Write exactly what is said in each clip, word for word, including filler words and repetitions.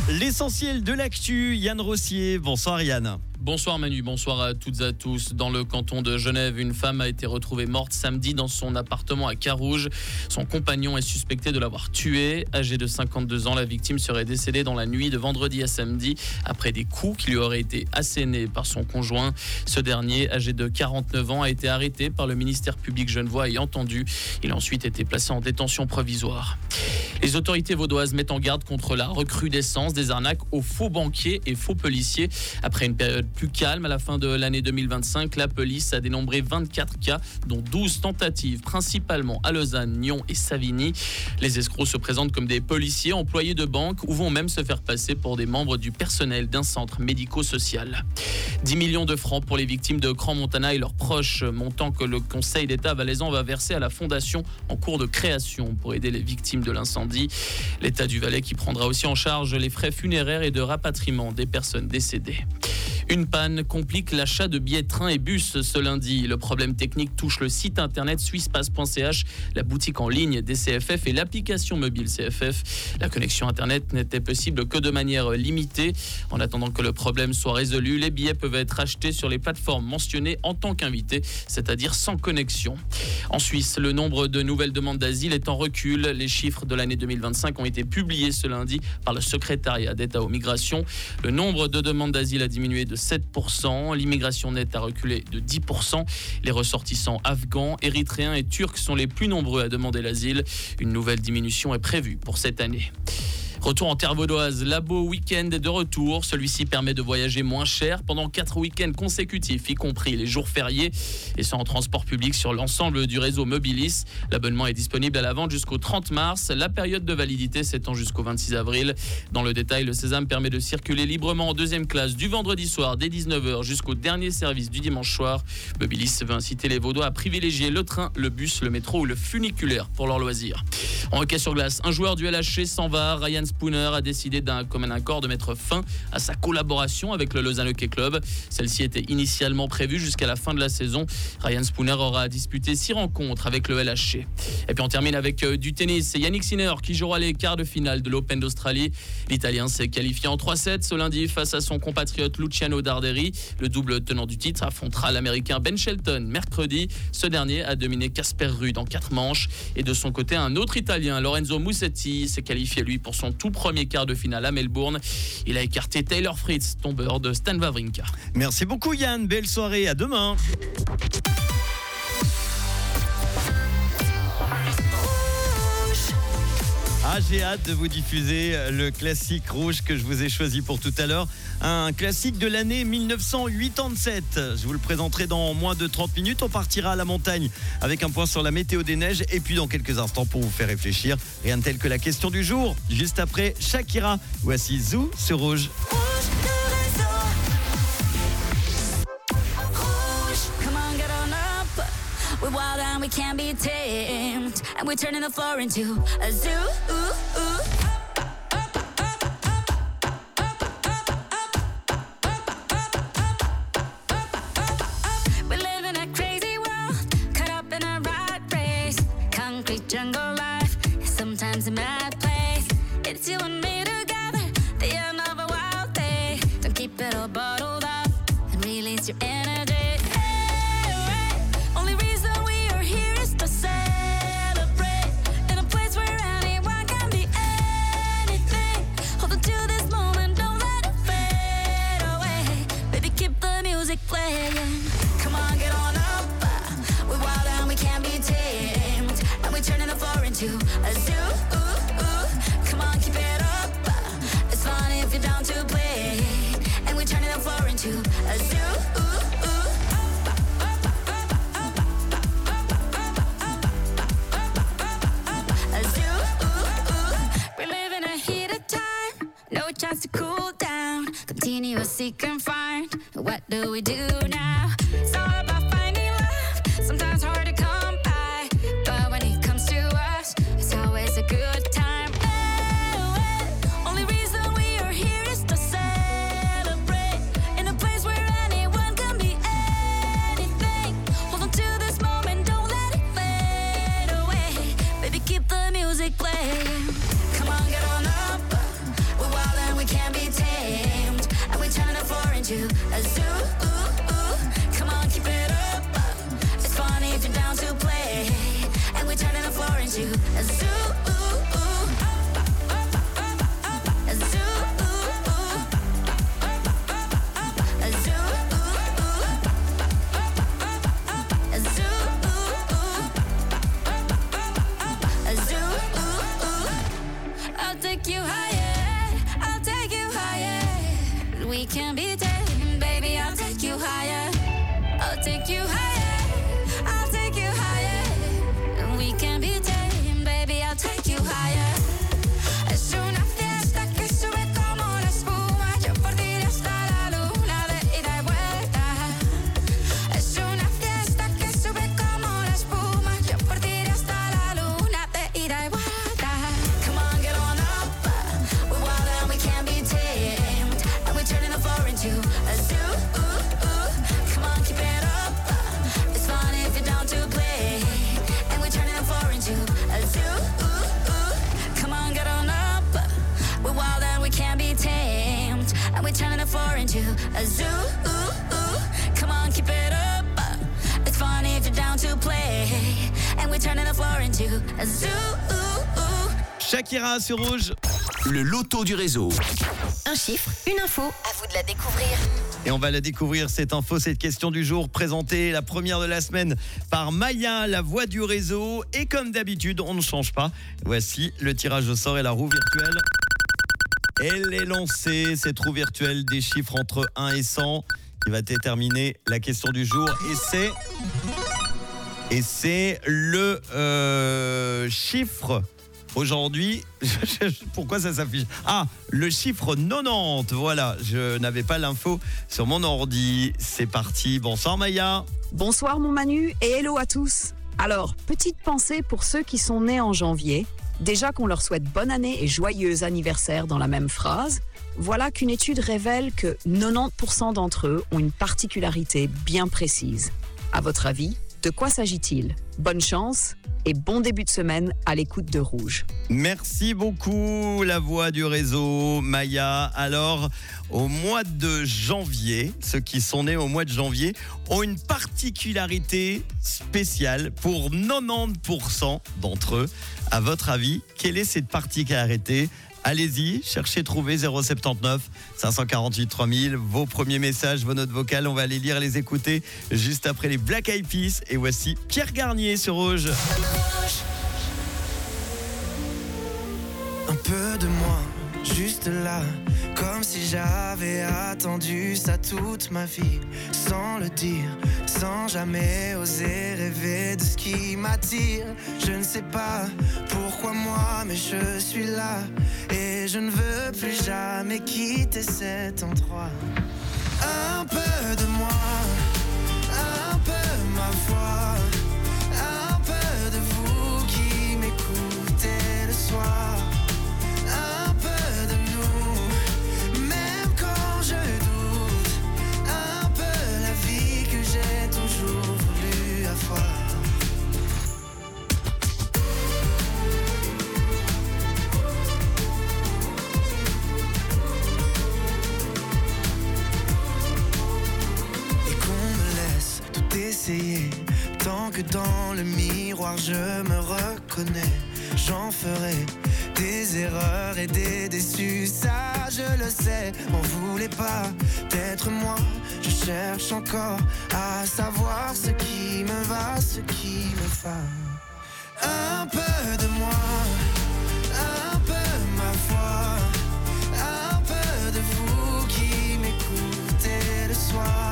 L'essentiel de l'actu, Yann Rossier. Bonsoir Yann. Bonsoir Manu, bonsoir à toutes et à tous. Dans le canton de Genève, une femme a été retrouvée morte samedi dans son appartement à Carouge. Son compagnon est suspecté de l'avoir tuée. Âgée de cinquante-deux ans, la victime serait décédée dans la nuit de vendredi à samedi après des coups qui lui auraient été assénés par son conjoint. Ce dernier, âgé de quarante-neuf ans, a été arrêté par le ministère public genevois et entendu. Il a ensuite été placé en détention provisoire. Les autorités vaudoises mettent en garde contre la recrudescence des arnaques aux faux banquiers et faux policiers. Après une période plus calme à la fin de l'année deux mille vingt-cinq, la police a dénombré vingt-quatre cas, dont douze tentatives, principalement à Lausanne, Nyon et Savigny. Les escrocs se présentent comme des policiers, employés de banque ou vont même se faire passer pour des membres du personnel d'un centre médico-social. dix millions de francs pour les victimes de Crans-Montana et leurs proches, montant que le Conseil d'État valaisan va verser à la fondation en cours de création pour aider les victimes de l'incendie. L'État du Valais qui prendra aussi en charge les frais funéraires et de rapatriement des personnes décédées. Une panne complique l'achat de billets train et bus ce lundi. Le problème technique touche le site internet swisspass point c h, la boutique en ligne des C F F et l'application mobile C F F. La connexion internet n'était possible que de manière limitée. En attendant que le problème soit résolu, les billets peuvent être achetés sur les plateformes mentionnées en tant qu'invités, c'est-à-dire sans connexion. En Suisse, le nombre de nouvelles demandes d'asile est en recul. Les chiffres de l'année deux mille vingt-cinq ont été publiés ce lundi par le secrétariat d'État aux migrations. Le nombre de demandes d'asile a diminué de sept pour cent. L'immigration nette a reculé de dix pour cent. Les ressortissants afghans, érythréens et turcs sont les plus nombreux à demander l'asile. Une nouvelle diminution est prévue pour cette année. Retour en terre vaudoise, Labo Week-end est de retour. Celui-ci permet de voyager moins cher pendant quatre week-ends consécutifs, y compris les jours fériés, et ce en transport public sur l'ensemble du réseau Mobilis. L'abonnement est disponible à la vente jusqu'au trente mars. La période de validité s'étend jusqu'au vingt-six avril. Dans le détail, le Sésame permet de circuler librement en deuxième classe du vendredi soir dès dix-neuf heures jusqu'au dernier service du dimanche soir. Mobilis veut inciter les Vaudois à privilégier le train, le bus, le métro ou le funiculaire pour leurs loisirs. En hockey sur glace, un joueur du L H C s'en va. Ryan Spooner a décidé d'un commun accord de mettre fin à sa collaboration avec le Lausanne Hockey Club. Celle-ci était initialement prévue jusqu'à la fin de la saison. Ryan Spooner aura disputé six rencontres avec le L H C. Et puis on termine avec euh, du tennis. C'est Yannick Sinner qui jouera les quarts de finale de l'Open d'Australie. L'Italien s'est qualifié en trois sept ce lundi face à son compatriote Luciano Darderi. Le double tenant du titre affrontera l'Américain Ben Shelton mercredi. Ce dernier a dominé Casper Ruud en quatre manches. Et de son côté, un autre Italien, Lorenzo Musetti, s'est qualifié lui pour son tout premier quart de finale à Melbourne. Il a écarté Taylor Fritz, tombeur de Stan Wawrinka. Merci beaucoup Yann, belle soirée, à demain. Ah, j'ai hâte de vous diffuser le classique rouge que je vous ai choisi pour tout à l'heure. Un classique de l'année dix-neuf cent quatre-vingt-dix-sept. Je vous le présenterai dans moins de trente minutes. On partira à la montagne avec un point sur la météo des neiges. Et puis dans quelques instants, pour vous faire réfléchir, rien de tel que la question du jour. Juste après Shakira. Voici Zou sur Rouge. We're wild and we can't be tamed, and we're turning the floor into a zoo. Ooh, ooh. We live in a crazy world, caught up in a rat race. Concrete jungle life is sometimes a mad place. It's you and me together, the end of a wild day. Don't keep it all bottled up and release your energy. Playing. Come on, get on up. We're wild and we can't be tamed, and we're turning the floor into a zoo. Ooh, ooh. Come on, keep it up. It's fun if you're down to play, and we're turning the floor into a zoo. Ooh, ooh. A zoo. Ooh, ooh. We live in a heated time, no chance to cool down. Continuous seek and find. What do we do now? It's all about finding love. Sometimes hard to come by, but when it comes to us, it's always a good time. Oh, oh. Only reason we are here is to celebrate in a place where anyone can be anything. Hold on to this moment, don't let it fade away. Baby, keep the music playing. Come on, get on up. We're wild and we can't I'll take you higher, I'll take you higher. We can be tamed, baby, I'll take you higher. I'll take you higher, I'll take you higher. We can be tamed, baby, I'll take you higher. Es una fiesta que sube como la espuma. Yo por ti iré hasta la luna de ida y vuelta. Es una fiesta que sube como la espuma. Yo por ti iré hasta la luna de ida y vuelta. Come on, get on up. We're wild and we can't be tamed. And we're turning the floor into a zoo. Come on, keep it up. It's fun if you're down to play. And we're turning the floor into a zoo. Come on, get on up. We're wild and we can't be tamed. And we're turning the floor into a zoo. Come on, keep it up. It's fun if you're down to play. And we're turning the floor into a zoo. Shakira sur Rouge. Le loto du réseau. Un chiffre, une info, à vous de la découvrir. Et on va la découvrir, cette info, cette question du jour, présentée la première de la semaine par Maya, la voix du réseau. Et comme d'habitude, on ne change pas. Voici le tirage au sort et la roue virtuelle. Elle est lancée, cette roue virtuelle des chiffres entre un et cent qui va déterminer la question du jour. Et c'est, et c'est le euh, chiffre... Aujourd'hui, pourquoi ça s'affiche ? Ah, le chiffre quatre-vingt-dix, voilà, je n'avais pas l'info sur mon ordi. C'est parti, bonsoir Maya. Bonsoir mon Manu et hello à tous. Alors, petite pensée pour ceux qui sont nés en janvier. Déjà qu'on leur souhaite bonne année et joyeux anniversaire dans la même phrase. Voilà qu'une étude révèle que quatre-vingt-dix pour cent d'entre eux ont une particularité bien précise. À votre avis, de quoi s'agit-il ? Bonne chance et bon début de semaine à l'écoute de Rouge. Merci beaucoup, la voix du réseau, Maya. Alors, au mois de janvier, ceux qui sont nés au mois de janvier ont une particularité spéciale pour quatre-vingt-dix pour cent d'entre eux. À votre avis, quelle est cette particularité ? Allez-y, cherchez, trouvez zéro sept neuf cinq cent quarante-huit trois mille. Vos premiers messages, vos notes vocales, on va les lire, les écouter juste après les Black Eyed Peas. Et voici Pierre Garnier sur Rouge. Un peu de moi, juste là, comme si j'avais attendu ça toute ma vie, sans le dire, sans jamais oser rêver de ce qui m'attire. Je ne sais pas pourquoi moi, mais je suis là, et je ne veux plus jamais quitter cet endroit. Un peu de moi, un peu ma voix, un peu de vous qui m'écoutez le soir. Tant que dans le miroir je me reconnais, j'en ferai des erreurs et des déçus, ça je le sais. M'en voulez pas d'être moi, je cherche encore à savoir ce qui me va, ce qui me va. Un peu de moi, un peu ma voix, un peu de vous qui m'écoutez le soir.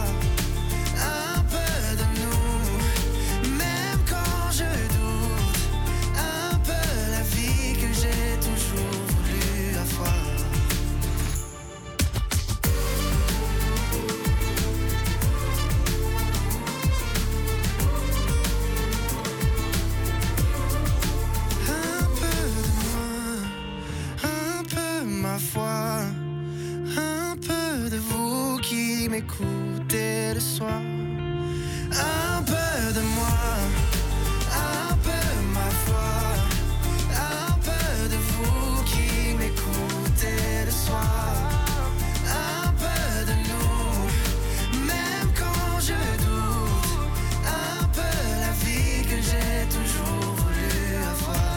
Un peu de vous qui m'écoutez le soir. Un peu de moi, un peu ma voix, un peu de vous qui m'écoutez le soir. Un peu de nous, même quand je doute, un peu la vie que j'ai toujours voulu avoir.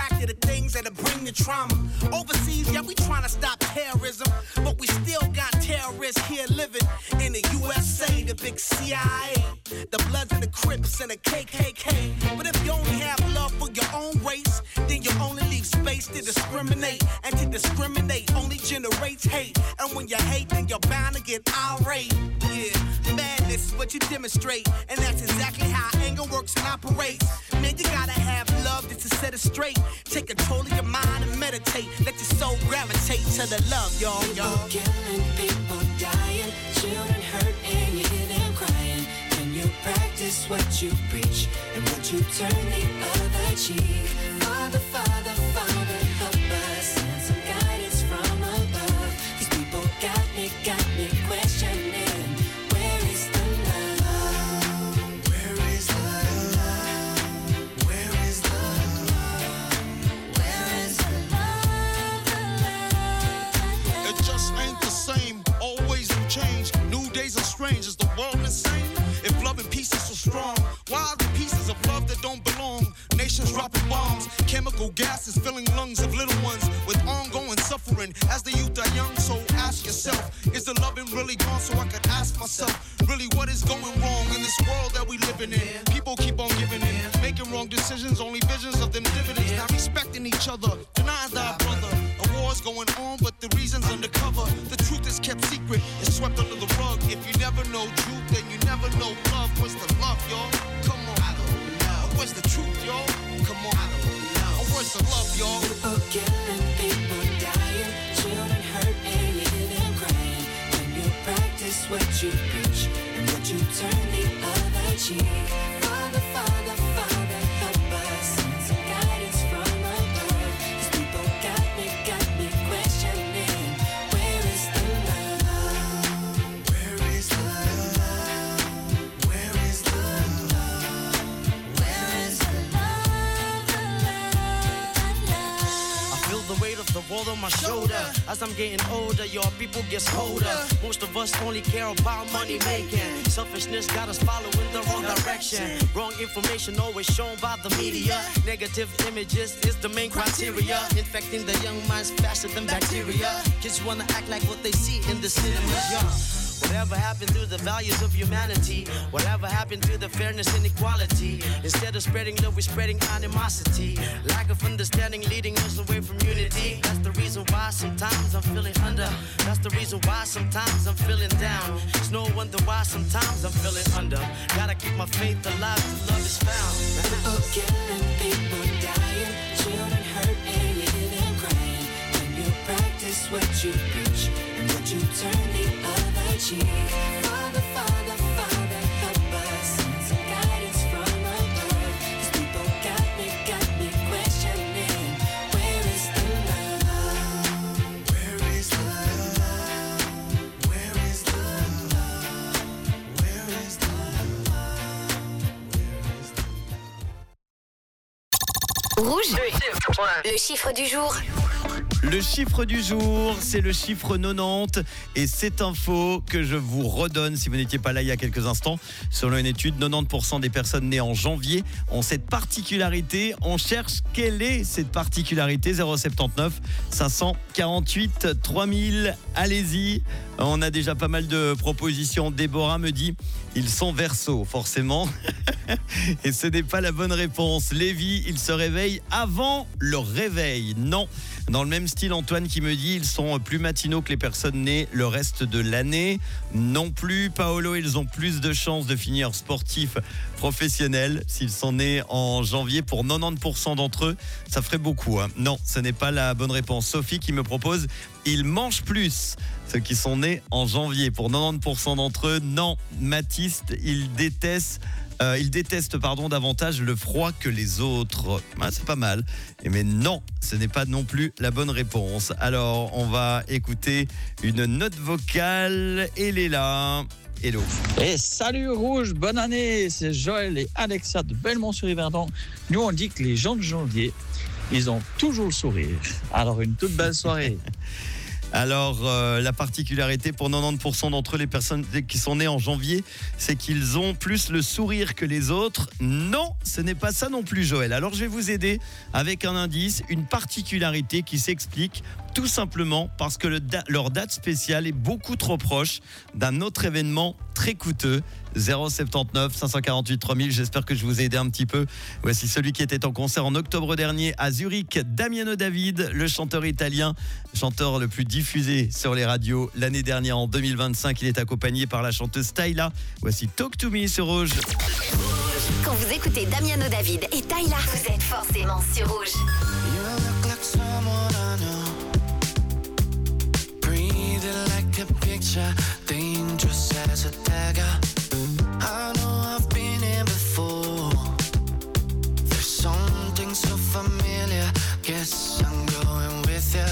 back to the things that'll bring the trauma. Overseas, yeah, we trying to stop terrorism, but we still got terrorists here living in the U S A, the big C I A, the Bloods and the Crips and the K K K. But if you only have love for your own race, then you only leave space to discriminate. And to discriminate only generates hate. And when you hate, then you're bound to get irate. Yeah, madness is what you demonstrate. And that's exactly how anger works and operates. Man, you gotta have love just to set it straight. Take control of your mind and meditate. Let your soul gravitate to the love, y'all, y'all. People killing, people dying, children hurt and you hear them crying. When you practice what you preach and would you turn the other cheek? Father, Father, Father, help us, send some guidance from above. These people got me, got me questioning, where is the love? Where is the love? Where is the love? Where is the love, the love, the love? It just ain't the same, always new change. New days are strange, is the world insane? If love and peace is so strong, why are the pieces of love that don't belong? Nations dropping bombs, chemical gases filling lungs of little ones with ongoing suffering as the youth are young. So ask yourself, is the loving really gone? So I could ask myself, really what is going wrong in this world that we living in? People keep on giving in, making wrong decisions, only visions of them dividends. Not respecting each other, denying thy brother. A war's going on, but the reason's undercover. The truth is kept secret, it's swept under the rug. If you never know truth, then you never know love. Where's the love, y'all? Come on. I don't know. Where's the truth, y'all? Come on. I don't know. Where's the love, y'all? People killing, people dying, children hurt and you hear them crying. When you practice what you preach and would you turn the other cheek? Father, Father, Father, help us, send some guidance from above. These people got me, got me questioning, where is the love? Where is the love? Where is the love? Where is the love, the love, the love? I feel the weight of the world on my shoulder. As I'm getting older, your people get colder. Most of us only care about money making. Selfishness got us following the wrong direction. Wrong information always shown by the media. Negative images is the main criteria. Infecting the young minds faster than bacteria. Kids wanna act like what they see in the cinemas, yeah. Whatever happened to the values of humanity? Whatever happened to the fairness and equality? Instead of spreading love, we're spreading animosity. Lack of understanding leading us away from unity. That's the reason why sometimes I'm feeling under. That's the reason why sometimes I'm feeling down. It's no wonder why sometimes I'm feeling under. Gotta keep my faith alive till love is found. People killing, people dying, children hurt and you hear them crying. When you practice what you preach and would you turn the other cheek? Father, Father, Father, help us, send some guidance from above. These people got me, got me questioning, where is the love? Where is the love? Where is the love? Where is the love? Where is the Rouge, le chiffre du jour. Le chiffre du jour, c'est le chiffre quatre-vingt-dix et c'est info que je vous redonne si vous n'étiez pas là il y a quelques instants. Selon une étude, quatre-vingt-dix pour cent des personnes nées en janvier ont cette particularité. On cherche quelle est cette particularité. Zéro sept neuf cinq cent quarante-huit trois mille. Allez-y, on a déjà pas mal de propositions. Déborah me dit, ils sont Verseaux, forcément. Et ce n'est pas la bonne réponse. Lévi, ils se réveillent avant le réveil. Non. Dans le même style, Antoine qui me dit, ils sont plus matinaux que les personnes nées le reste de l'année. Non plus. Paolo, ils ont plus de chances de finir sportifs professionnels s'ils sont nés en janvier. Pour quatre-vingt-dix pour cent d'entre eux, ça ferait beaucoup, hein. Non, ce n'est pas la bonne réponse. Sophie qui me propose, ils mangent plus. Ceux qui sont nés en janvier. Pour quatre-vingt-dix pour cent d'entre eux, non. Mathis, ils détestent Euh, ils détestent pardon, davantage le froid que les autres. Ah, c'est pas mal. Mais non, ce n'est pas non plus la bonne réponse. Alors, on va écouter une note vocale. Elle est là. Hello. Et salut Rouge, bonne année. C'est Joël et Alexa de Belmont-sur-Yverdon. Nous, on dit que les gens de janvier, ils ont toujours le sourire. Alors, une toute belle soirée. Alors, euh, la particularité pour quatre-vingt-dix pour cent d'entre eux, les personnes qui sont nées en janvier, c'est qu'ils ont plus le sourire que les autres. Non, ce n'est pas ça non plus, Joël. Alors, je vais vous aider avec un indice, une particularité qui s'explique tout simplement parce que le da- leur date spéciale est beaucoup trop proche d'un autre événement très coûteux. zéro sept neuf cinq cent quarante-huit trois mille, j'espère que je vous ai aidé un petit peu. Voici celui qui était en concert en octobre dernier à Zurich, Damiano David, le chanteur italien, chanteur le plus diffusé sur les radios l'année dernière en deux mille vingt-cinq. Il est accompagné par la chanteuse Tyla. Voici Talk to Me sur Rouge. Quand vous écoutez Damiano David et Tyla, vous êtes forcément sur Rouge. You look like someone I know. Breathing like a picture, dangerous as a dagger. I know I've been here before. There's something so familiar. Guess I'm going with you.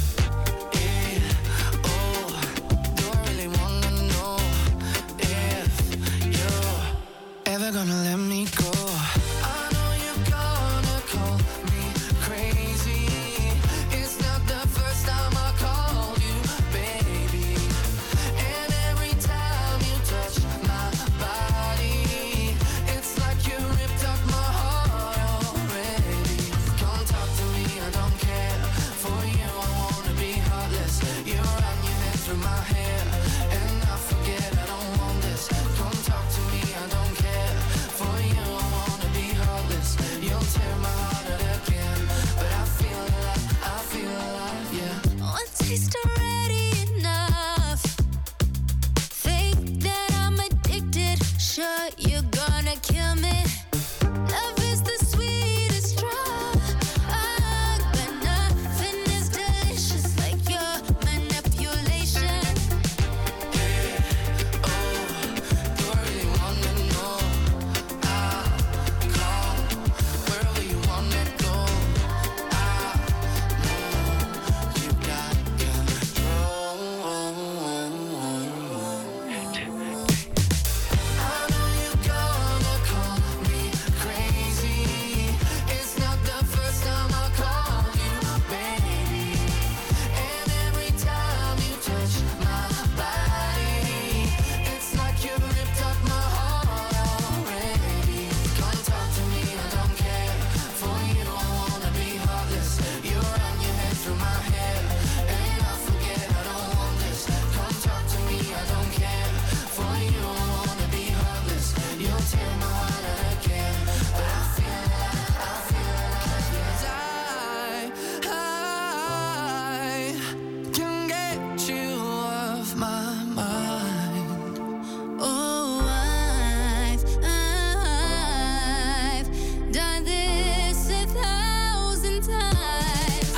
Yeah, oh, don't really wanna know if you're ever gonna let me go. I know you're gonna call me crazy. It's not the first time I called you, baby. And every time you touch my body, it's like you ripped up my heart already. Come talk to me, I don't care. For you, I wanna be heartless. You run your hands through my hair, and I forget I don't want this. Come talk to me, I don't care. For you, I wanna be heartless. You'll tear my heart out again, but I feel alive, I feel alive, yeah. One taste already enough. Think that I'm addicted. Sure, you're gonna kill me. Love is the sweetest drug, but nothing is delicious like your manipulation. Do I really wanna know? I'll call wherever you wanna go. I know you got control. I know you're gonna call me crazy. It's not the first time I called you, baby. And every time you touch my body, it's like you ripped up my heart already. Come talk to me, I don't care. For you, I wanna be heartless. You run your head through my hair, and I forget I don't want this. Come talk to me, I don't care. For you, I wanna be heartless. You'll tear my heart out again, but I feel alive, I feel alive, yes. I, I can get you off my mind. Oh, I've, I've done this a thousand times.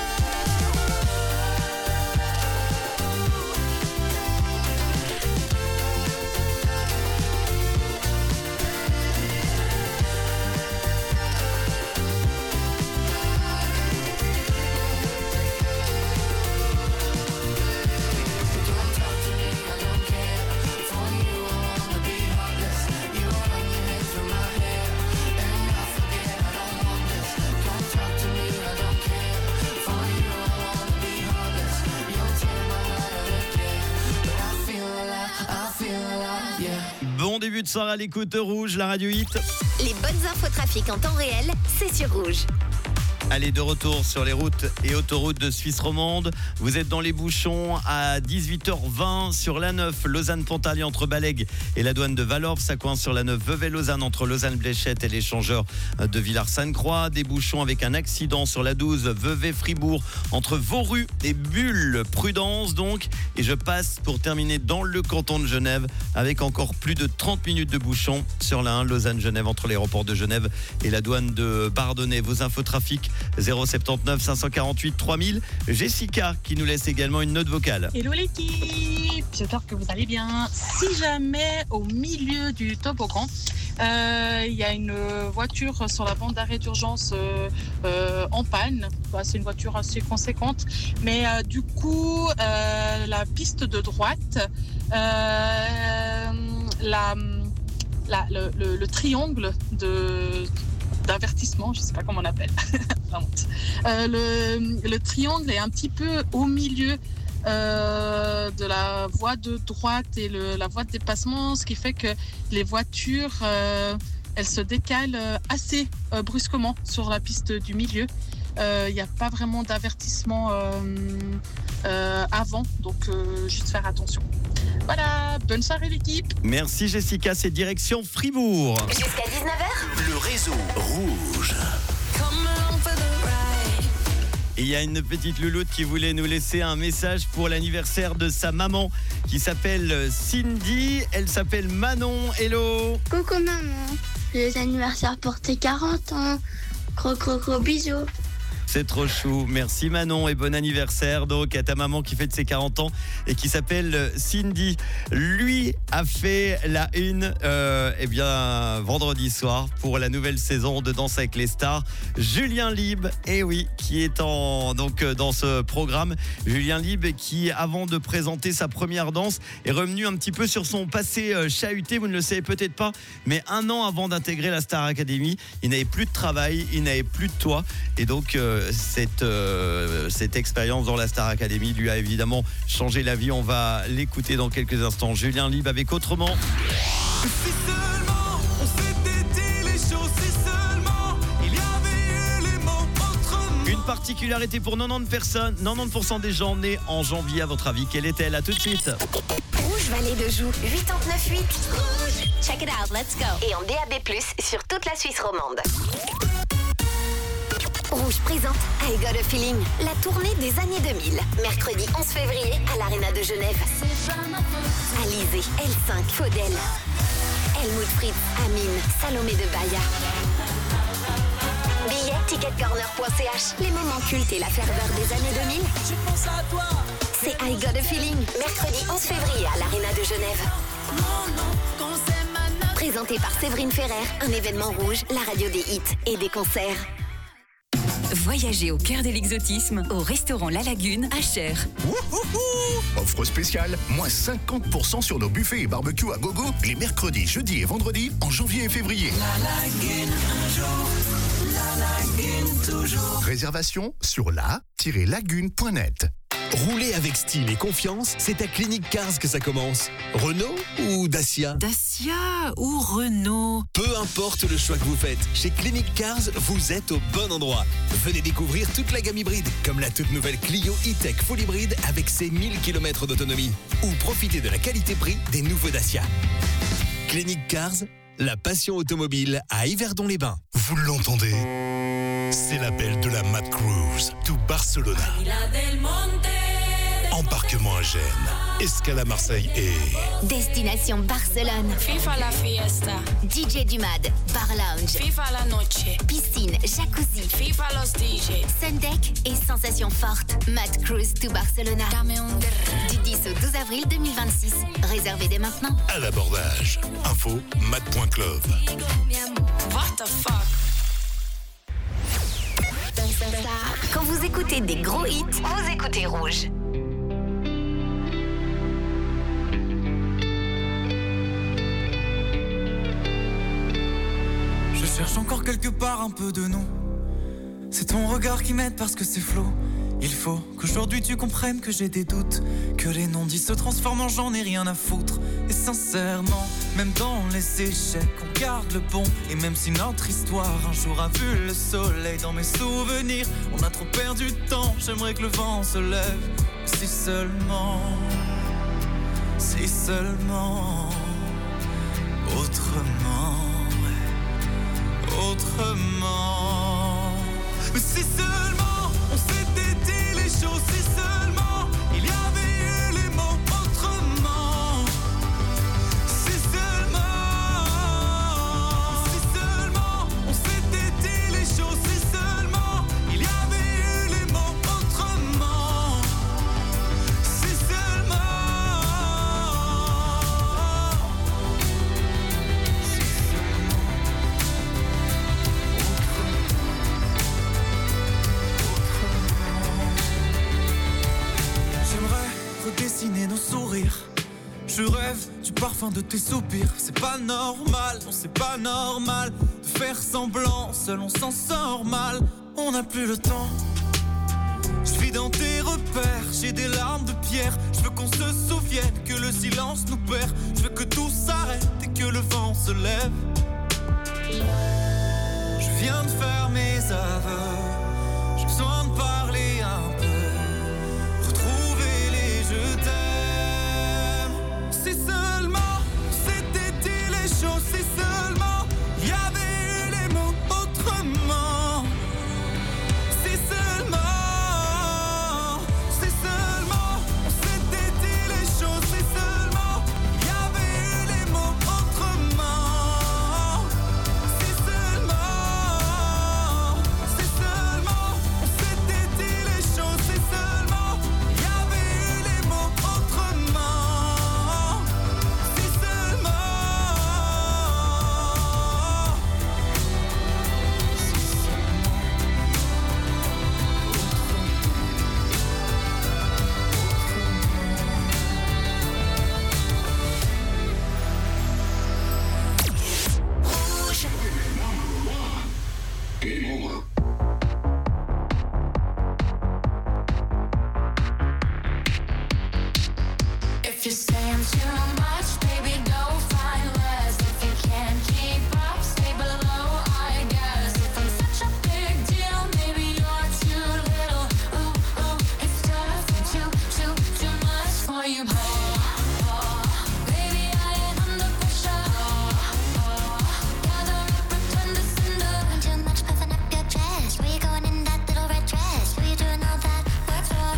Come talk to me, I don't care. For you, I wanna be heartless. You run your hands through my hair, and I forget I don't want this. Come talk to me, I don't care. For you, I wanna be heartless. You'll tear my heart out again, but I feel alive, I feel alive, yeah. Bon début de soirée à l'écoute de Rouge, la radio hit. Les bonnes infos trafic en temps réel, c'est sur Rouge. Allez, de retour sur les routes et autoroutes de Suisse romande. Vous êtes dans les bouchons à dix-huit heures vingt sur l'A neuf, Lausanne-Pontarlier entre Balègue et la douane de Valorbe. Ça coince sur l'A neuf Vevey-Lausanne entre Lausanne-Bléchette et l'échangeur de Villars-Sainte-Croix. Des bouchons avec un accident sur l'A douze Vevey-Fribourg entre Vauru et Bulle. Prudence donc. Et je passe pour terminer dans le canton de Genève avec encore plus de trente minutes de bouchons sur l'A un Lausanne-Genève entre l'aéroport de Genève et la douane de Bardonnay. Vos infos trafic zéro sept neuf cinq cent quarante-huit trois mille. Jessica qui nous laisse également une note vocale. Hello l'équipe, j'espère que vous allez bien. Si jamais au milieu du toboggan, euh, il y a une voiture sur la bande d'arrêt d'urgence euh, euh, en panne, bah, c'est une voiture assez conséquente, mais euh, du coup euh, la piste de droite, euh, la, la, le, le, le triangle de d'avertissement, je ne sais pas comment on appelle, euh, le, le triangle est un petit peu au milieu euh, de la voie de droite et le, la voie de dépassement, ce qui fait que les voitures, euh, elles se décalent assez euh, brusquement sur la piste du milieu. Il euh, n'y a pas vraiment d'avertissement euh, euh, avant, donc euh, juste faire attention. Voilà, bonne soirée l'équipe. Merci Jessica, c'est direction Fribourg. Jusqu'à dix-neuf heures. Le réseau rouge. Et il y a une petite louloute qui voulait nous laisser un message pour l'anniversaire de sa maman qui s'appelle Cindy. Elle s'appelle Manon. Hello. Coucou maman, joyeux anniversaire pour tes quarante ans. Gros gros gros bisous. C'est trop chou. Merci Manon et bon anniversaire donc à ta maman qui fête ses quarante ans et qui s'appelle Cindy. Lui a fait la une euh, eh bien vendredi soir pour la nouvelle saison de Danse avec les stars. Julien Lieb, et eh oui, qui est en donc dans ce programme. Julien Lieb qui, avant de présenter sa première danse, est revenu un petit peu sur son passé euh, chahuté. Vous ne le savez peut-être pas, mais un an avant d'intégrer la Star Academy, il n'avait plus de travail, il n'avait plus de toit, et donc euh, Cette, euh, cette expérience dans la Star Academy lui a évidemment changé la vie. On va l'écouter dans quelques instants. Julien Lieb avec Autrement. Si seulement on s'était dit les choses, si seulement il y avait eu les mots autrement. Une particularité pour quatre-vingt-dix personnes, quatre-vingt-dix pour cent des gens nés en janvier. À votre avis, quelle est-elle? À tout de suite. Rouge Vallée de Joux, huit neuf huit. Rouge. Check it out, let's go. Et en D A B plus, sur toute la Suisse romande. Rouge présente I Got a Feeling, la tournée des années deux mille. Mercredi onze février à l'Arena de Genève. Alizé, L cinq, Faudel, Helmut Fritz, Amine, Salomé de Bahia. Billets, ticketcorner point c h. Les moments cultes et la ferveur des années deux mille. Je pense à toi. C'est I Got a Feeling, mercredi onze février à l'Arena de Genève. Présenté par Séverine Ferrer, un événement rouge, la radio des hits et des concerts. Voyagez au cœur de l'exotisme au restaurant La Lagune à Cher. Offre spéciale, moins cinquante pour cent sur nos buffets et barbecues à gogo les mercredis, jeudis et vendredis en janvier et février. La Lagune, un jour, la Lagune, toujours. Réservation sur la tiret lagune point net. Rouler avec style et confiance, c'est à Clinique Cars que ça commence. Renault ou Dacia? Dacia ou Renault? Peu importe le choix que vous faites, chez Clinique Cars, vous êtes au bon endroit. Venez découvrir toute la gamme hybride, comme la toute nouvelle Clio E-Tech Full Hybride avec ses mille kilomètres d'autonomie. Ou profitez de la qualité-prix des nouveaux Dacia. Clinique Cars, la passion automobile à Yverdon-les-Bains. Vous l'entendez? C'est l'appel de la Mad Cruise to Barcelona. Embarquement à Gênes, escale à Marseille et... Destination Barcelone. FIFA la fiesta. D J du Mad, bar lounge. FIFA la noche. Piscine, jacuzzi. FIFA los D J. Sun deck et sensations fortes. Mad Cruise to Barcelona. Du dix au douze avril deux mille vingt-six. Réservez dès maintenant. À l'abordage. Info mad point club. What the fuck? Quand vous écoutez des gros hits, vous écoutez Rouge. Je cherche encore quelque part un peu de nous. C'est ton regard qui m'aide parce que c'est flou. Il faut qu'aujourd'hui tu comprennes que j'ai des doutes, que les non-dits se transforment en j'en ai rien à foutre. Et sincèrement, même dans les échecs, on garde le bon. Et même si notre histoire un jour a vu le soleil dans mes souvenirs, on a trop perdu de temps, j'aimerais que le vent se lève. Si seulement, si seulement, autrement, ouais, autrement. Mais si seulement on s'était dit les choses, si seulement il y avait eu les mots autrement. Si seulement, si seulement on s'était dit les choses, si seulement il y avait eu les mots autrement. Si seulement, si seulement redessiner nos sourires. Je rêve du parfum de tes soupirs. C'est pas normal, non c'est pas normal de faire semblant, seul on s'en sort mal. On n'a plus le temps Je vis dans tes repères, j'ai des larmes de pierre. Je veux qu'on se souvienne que le silence nous perd. Je veux que tout s'arrête et que le vent se lève. Je viens de faire mes aveux. J'ai besoin de parler un peu. Retrouver les je t'aime. Si seulement c'était dit les choses, si seulement il y avait eu les mots autrement. Si seulement, si seulement on s'était dit les choses, si seulement il y avait eu les mots autrement. Si seulement, si seulement on s'était dit les choses, si seulement il y avait eu les mots autrement. Si seulement. If you say I'm too much, baby, go find less. If you can't keep up, stay below, I guess. If I'm such a big deal, maybe you're too little. Ooh, ooh, it's tough and too, too, too much for you, babe. Baby, I ain't under pressure. Gather up, pretend to cinder. Too much puffing up your chest. Where you going in that little red dress? Who you doing all that work for?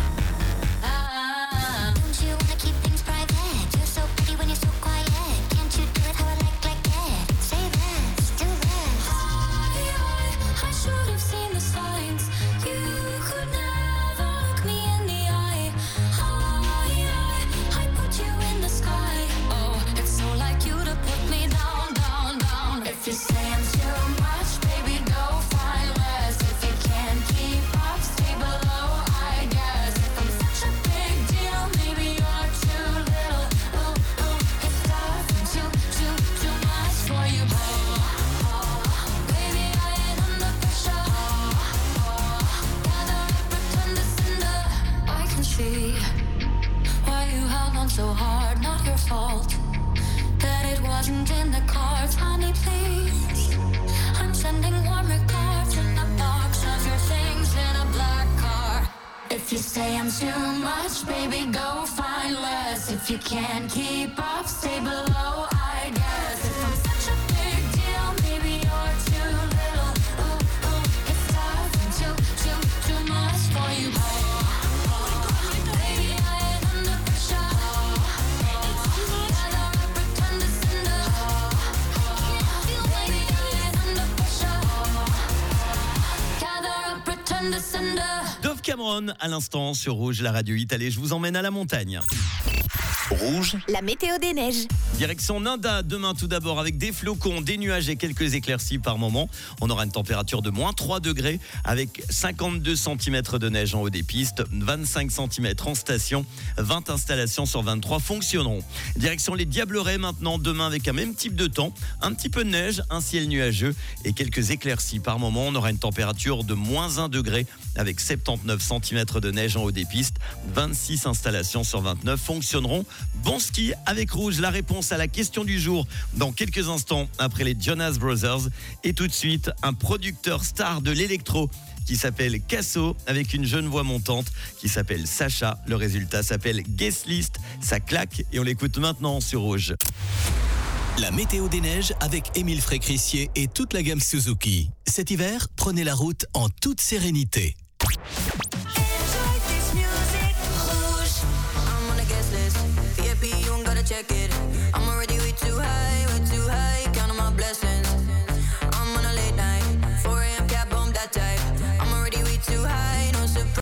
Ah, Don't you wanna keep things private? You're so pretty when you're so quiet. Can't you do it how I like, like that? Say that, do that. I, I should have seen the signs. You could never look me in the eye. I, I, I put you in the sky. Oh, it's so like you to put me down, down, down. If you say I'm too much, baby, go find less. If you can't keep up, stay below, I guess. If I'm such a big deal, maybe you're too little. Ooh, ooh, it's tough and too, too, too much for you, babe. Baby, I ain't under pressure. Gather up, pretend to cinder. I can see why you held on so hard, not your fault. That it wasn't in the cards, honey, please. I'm sending warmer cards in the box of your things in a black car. If you say I'm too much, baby, go find less. If you can't keep up, stay below, I guess. If I'm such a big deal, maybe you're too little. Ooh, ooh, it's tough and too, too, too much for you, babe. Baby, I ain't under pressure. Gather up, pretend to cinder. Baby, I ain't under pressure. Gather up, pretend to cinder. Dove Cameron à l'instant sur Rouge, la radio hit. Allez, je vous emmène à la montagne. Rouge, La météo des neiges. Direction Nanda, demain tout d'abord avec des flocons, des nuages et quelques éclaircies par moment. On aura une température de moins trois degrés avec cinquante-deux centimètres de neige en haut des pistes, vingt-cinq centimètres en station, vingt installations sur vingt-trois fonctionneront. Direction les Diablerets maintenant, demain avec un même type de temps, un petit peu de neige, un ciel nuageux et quelques éclaircies par moment. On aura une température de moins un degré avec soixante-dix-neuf centimètres de neige en haut des pistes, vingt-six installations sur vingt-neuf fonctionneront. Bon ski avec Rouge, la réponse à la question du jour dans quelques instants après les Jonas Brothers. Et tout de suite, un producteur star de l'électro qui s'appelle Casso avec une jeune voix montante qui s'appelle Sacha. Le résultat s'appelle Guest List. Ça claque et on l'écoute maintenant sur Rouge. La météo des neiges avec Émile Frécrissier et toute la gamme Suzuki. Cet hiver, prenez la route en toute sérénité.